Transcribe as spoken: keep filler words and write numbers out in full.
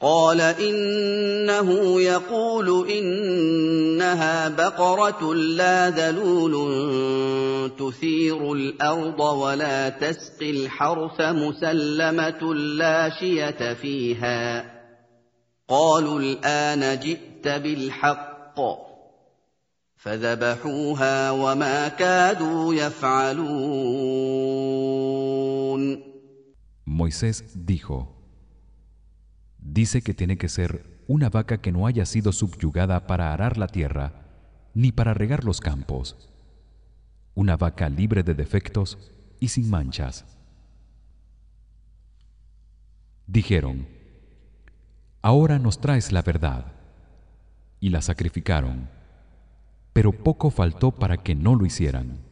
قال إنه يقول إنها بقرة لا ذلول تثير الأرض ولا تسقي الحرث مسلمة لا شية فيها قالوا الآن جئت بالحق فذبحوها وما كادوا يفعلون. Moisés dijo: Dice que tiene que ser una vaca que no haya sido subyugada para arar la tierra ni para regar los campos, una vaca libre de defectos y sin manchas. Dijeron: Ahora nos traes la verdad, y la sacrificaron, pero poco faltó para que no lo hicieran.